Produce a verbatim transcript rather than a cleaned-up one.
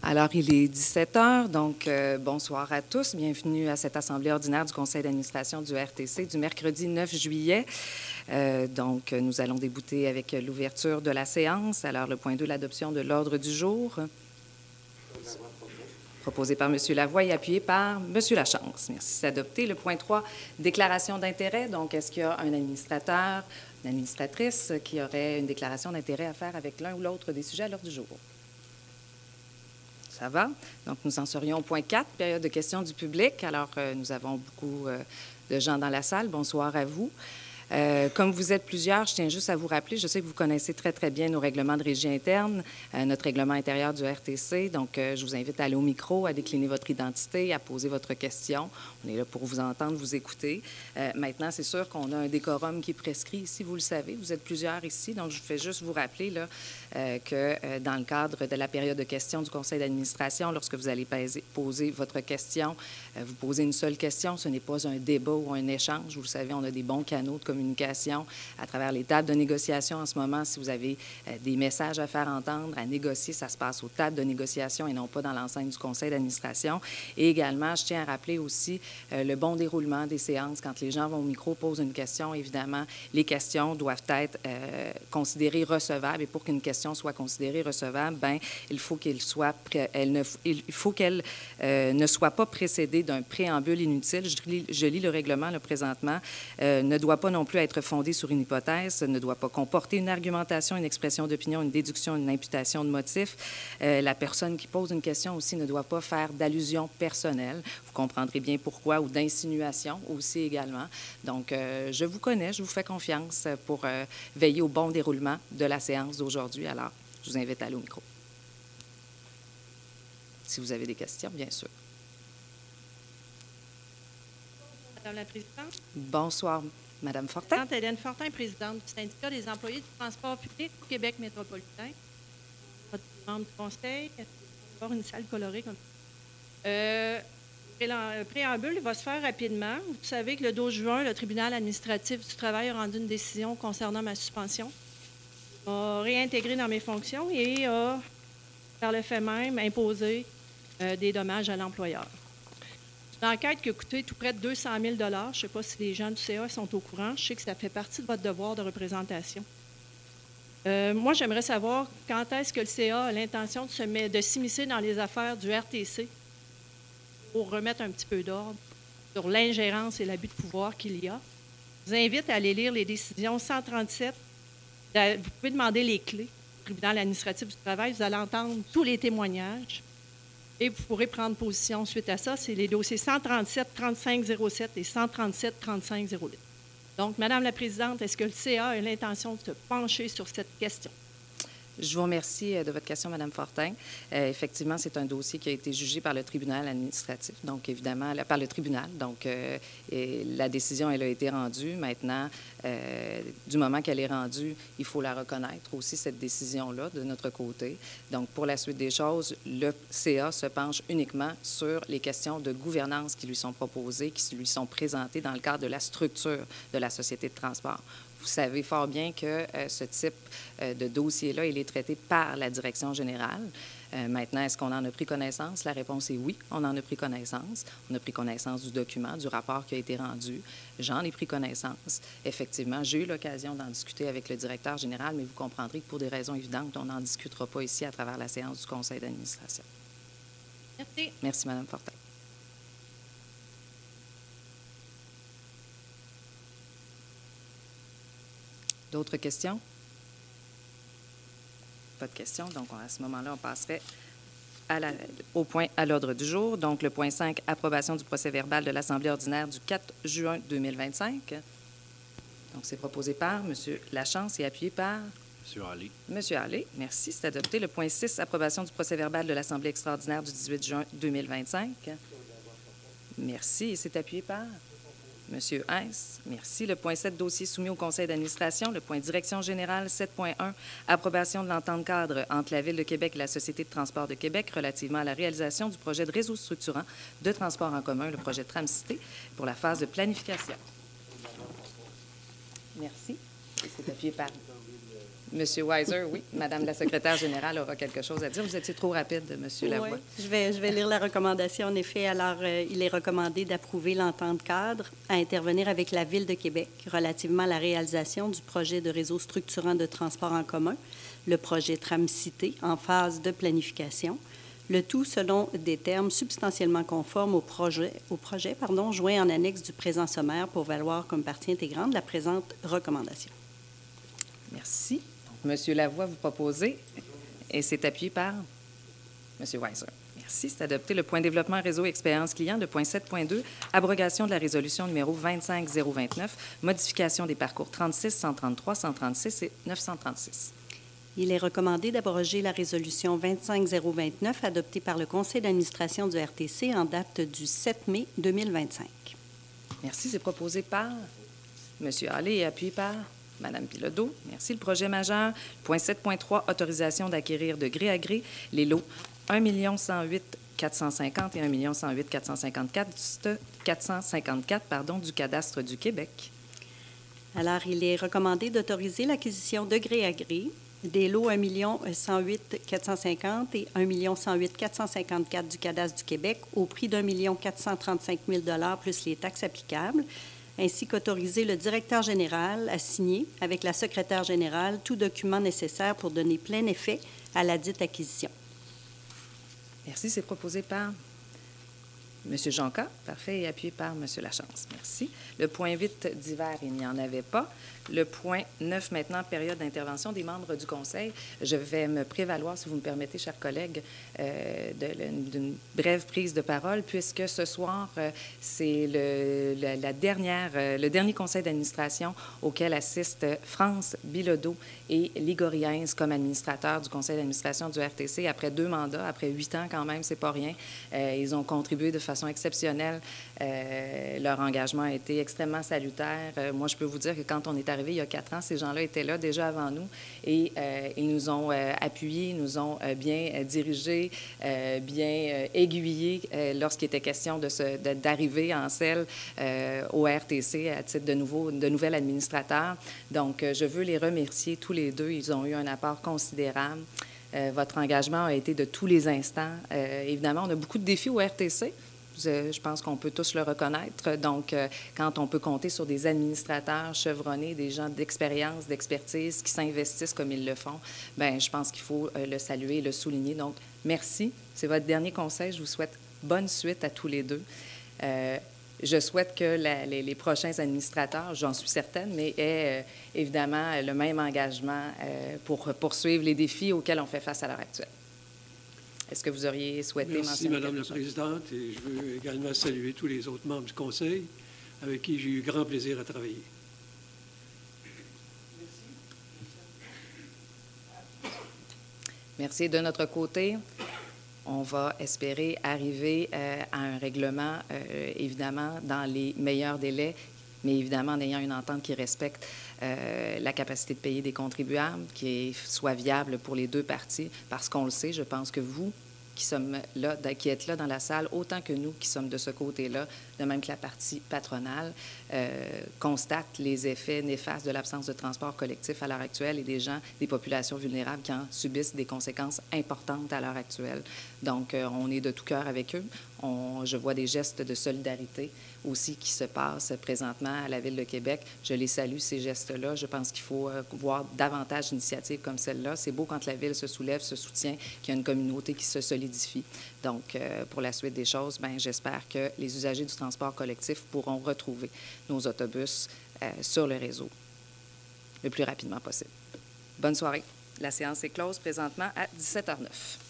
Alors, il est dix-sept heures, donc euh, bonsoir à tous. Bienvenue à cette assemblée ordinaire du conseil d'administration du R T C du mercredi neuf juillet. Euh, donc, nous allons débuter avec l'ouverture de la séance. Alors, le point deux, l'adoption de l'ordre du jour. Proposé par M. Lavoie et appuyé par M. Lachance. Merci, c'est adopté. Le point trois, déclaration d'intérêt. Donc, est-ce qu'il y a un administrateur, une administratrice qui aurait une déclaration d'intérêt à faire avec l'un ou l'autre des sujets à l'ordre du jour? Ça va? Donc, nous en serions au point quatre, période de questions du public. Alors, euh, nous avons beaucoup euh, de gens dans la salle. Bonsoir à vous. Euh, comme vous êtes plusieurs, je tiens juste à vous rappeler, je sais que vous connaissez très, très bien nos règlements de régie interne, euh, notre règlement intérieur du R T C. Donc, euh, je vous invite à aller au micro, à décliner votre identité, à poser votre question. On est là pour vous entendre, vous écouter. Euh, maintenant, c'est sûr qu'on a un décorum qui est prescrit ici, vous le savez. Vous êtes plusieurs ici, donc je fais juste vous rappeler là, euh, que euh, dans le cadre de la période de questions du conseil d'administration, lorsque vous allez poser, poser votre question, euh, vous posez une seule question. Ce n'est pas un débat ou un échange. Vous le savez, on a des bons canaux de communication communication à travers les tables de négociation en ce moment. Si vous avez euh, des messages à faire entendre, à négocier, ça se passe aux tables de négociation et non pas dans l'enceinte du conseil d'administration. Et également, je tiens à rappeler aussi euh, le bon déroulement des séances. Quand les gens vont au micro, posent une question, évidemment, les questions doivent être euh, considérées recevables. Et pour qu'une question soit considérée recevable, bien, il faut qu'elle soit, elle ne, il faut qu'elle euh, ne soit pas précédée d'un préambule inutile. Je lis, je lis le règlement là, présentement. Euh, ne doit pas non plus être fondée sur une hypothèse, ne doit pas comporter une argumentation, une expression d'opinion, une déduction, une imputation de motif. Euh, la personne qui pose une question aussi ne doit pas faire d'allusion personnelle. Vous comprendrez bien pourquoi, ou d'insinuation aussi également. Donc, euh, je vous connais, je vous fais confiance pour euh, veiller au bon déroulement de la séance d'aujourd'hui. Alors, je vous invite à aller au micro. Si vous avez des questions, bien sûr. Madame la Présidente. Bonsoir, Madame Fortin. Présidente Hélène Fortin, présidente du syndicat des employés du transport public au Québec métropolitain. Votre membre du conseil, avoir une salle colorée comme ça. Euh, le préambule va se faire rapidement. Vous savez que le douze juin, le tribunal administratif du travail a rendu une décision concernant ma suspension. A réintégré dans mes fonctions et a, par le fait même, imposé euh, des dommages à l'employeur. Une enquête qui a coûté tout près de deux cent mille dollars. Je ne sais pas si les gens du C A sont au courant. Je sais que ça fait partie de votre devoir de représentation. Euh, moi, j'aimerais savoir quand est-ce que le C A a l'intention de, se met, de s'immiscer dans les affaires du R T C pour remettre un petit peu d'ordre sur l'ingérence et l'abus de pouvoir qu'il y a. Je vous invite à aller lire les décisions cent trente-sept. Vous pouvez demander les clés du tribunal administratif du travail. Vous allez entendre tous les témoignages. Et vous pourrez prendre position suite à ça. C'est les dossiers cent trente-sept trente-cinq zéro sept et cent trente-sept trente-cinq zéro huit. Donc, Madame la Présidente, est-ce que le C A a l'intention de se pencher sur cette question? Je vous remercie de votre question, Mme Fortin. Euh, effectivement, c'est un dossier qui a été jugé par le tribunal administratif, donc évidemment, par le tribunal. Donc, euh, et la décision, elle a été rendue. Maintenant, euh, du moment qu'elle est rendue, il faut la reconnaître aussi, cette décision-là, de notre côté. Donc, pour la suite des choses, le C A se penche uniquement sur les questions de gouvernance qui lui sont proposées, qui lui sont présentées dans le cadre de la structure de la société de transport. Vous savez fort bien que euh, ce type euh, de dossier-là, il est traité par la direction générale. Euh, maintenant, est-ce qu'on en a pris connaissance? La réponse est oui, on en a pris connaissance. On a pris connaissance du document, du rapport qui a été rendu. J'en ai pris connaissance. Effectivement, j'ai eu l'occasion d'en discuter avec le directeur général, mais vous comprendrez que pour des raisons évidentes, on n'en discutera pas ici à travers la séance du conseil d'administration. Merci. Merci, Mme Fortin. D'autres questions? Pas de questions. Donc, à ce moment-là, on passerait à la, au point à l'ordre du jour. Donc, le point cinq, approbation du procès-verbal de l'Assemblée ordinaire du quatre juin deux mille vingt-cinq. Donc, c'est proposé par M. Lachance et appuyé par M. Allais. M. Allais, merci. C'est adopté. Le point six, approbation du procès-verbal de l'Assemblée extraordinaire du dix-huit juin deux mille vingt-cinq. Merci. Et c'est appuyé par Monsieur Hess, merci. Le point sept, dossier soumis au conseil d'administration. Le point direction générale sept point un, approbation de l'entente cadre entre la Ville de Québec et la Société de transport de Québec relativement à la réalisation du projet de réseau structurant de transport en commun, le projet Tram-Cité, pour la phase de planification. Merci. Et c'est appuyé par Monsieur Weiser. Oui, Madame la secrétaire générale aura quelque chose à dire. Vous étiez trop rapide, Monsieur Lavoie. Oui, je vais, je vais lire la recommandation. En effet, alors, euh, il est recommandé d'approuver l'entente cadre à intervenir avec la Ville de Québec relativement à la réalisation du projet de réseau structurant de transport en commun, le projet Tram-Cité, en phase de planification, le tout selon des termes substantiellement conformes au projet, au projet pardon, joint en annexe du présent sommaire pour valoir comme partie intégrante de la présente recommandation. Merci. Monsieur Lavoie, vous proposez, et c'est appuyé par Monsieur Weiser. Merci. C'est adopté. Le point développement réseau expérience client, le point sept point deux, abrogation de la résolution numéro vingt-cinq zéro vingt-neuf, modification des parcours trente-six, cent trente-trois, cent trente-six et neuf cent trente-six. Il est recommandé d'abroger la résolution vingt-cinq zéro vingt-neuf adoptée par le Conseil d'administration du R T C en date du sept mai deux mille vingt-cinq. Merci. C'est proposé par Monsieur Hallé et appuyé par Madame Bilodeau. Merci. Le projet majeur, point sept point trois, autorisation d'acquérir de gré à gré les lots un million cent huit mille quatre cent cinquante et un million cent huit mille quatre cent cinquante-quatre pardon, du cadastre du Québec. Alors, il est recommandé d'autoriser l'acquisition de gré à gré des lots un million cent huit mille quatre cent cinquante et un million cent huit mille quatre cent cinquante-quatre du cadastre du Québec au prix d'un million quatre cent trente-cinq mille dollars plus les taxes applicables, ainsi qu'autoriser le directeur général à signer avec la secrétaire générale tout document nécessaire pour donner plein effet à la dite acquisition. Merci. C'est proposé par M. Jonca. Parfait. Et appuyé par M. Lachance. Merci. Le point huit d'hiver, il n'y en avait pas. Le point neuf, maintenant, période d'intervention des membres du Conseil. Je vais me prévaloir, si vous me permettez, chers collègues, euh, d'une brève prise de parole, puisque ce soir, euh, c'est le, la, la dernière, euh, le dernier conseil d'administration auquel assistent France Bilodeau et Ligoriens comme administrateurs du conseil d'administration du R T C après deux mandats, après huit ans quand même, c'est pas rien. Euh, ils ont contribué de façon exceptionnelle. Euh, leur engagement a été extrêmement salutaire. Euh, moi, je peux vous dire que quand on est arrivé il y a quatre ans, ces gens-là étaient là déjà avant nous et euh, ils nous ont euh, appuyés, nous ont euh, bien euh, dirigés, euh, bien euh, aiguillés euh, lorsqu'il était question de se, de, d'arriver en selle euh, au R T C à titre de, nouveau, de nouvel administrateur. Donc, euh, je veux les remercier tous les deux. Ils ont eu un apport considérable. Euh, votre engagement a été de tous les instants. Euh, évidemment, on a beaucoup de défis au R T C. Je pense qu'on peut tous le reconnaître. Donc, euh, quand on peut compter sur des administrateurs chevronnés, des gens d'expérience, d'expertise qui s'investissent comme ils le font, bien, je pense qu'il faut euh, le saluer et le souligner. Donc, merci. C'est votre dernier conseil. Je vous souhaite bonne suite à tous les deux. Euh, je souhaite que la, les, les prochains administrateurs, j'en suis certaine, mais aient euh, évidemment le même engagement euh, pour poursuivre les défis auxquels on fait face à l'heure actuelle. Est-ce que vous auriez souhaité Merci, mentionner Madame la Présidente, et je veux également saluer tous les autres membres du Conseil avec qui j'ai eu grand plaisir à travailler. Merci. De notre côté, on va espérer arriver euh, à un règlement, euh, évidemment, dans les meilleurs délais, mais évidemment en ayant une entente qui respecte euh, la capacité de payer des contribuables, qui soit viable pour les deux parties, parce qu'on le sait, je pense que vous, qui sommes là, qui êtes là dans la salle, autant que nous qui sommes de ce côté-là, de même que la partie patronale, euh, constate les effets néfastes de l'absence de transport collectif à l'heure actuelle et des gens, des populations vulnérables qui en subissent des conséquences importantes à l'heure actuelle. Donc, euh, on est de tout cœur avec eux. On, je vois des gestes de solidarité aussi qui se passent présentement à la Ville de Québec. Je les salue, ces gestes-là. Je pense qu'il faut euh, voir davantage d'initiatives comme celle-là. C'est beau quand la Ville se soulève, se soutient, qu'il y a une communauté qui se solidifie. Donc, euh, pour la suite des choses, bien, j'espère que les usagers du transport collectif pourront retrouver nos autobus euh, sur le réseau le plus rapidement possible. Bonne soirée. La séance est close présentement à dix-sept heures zéro neuf.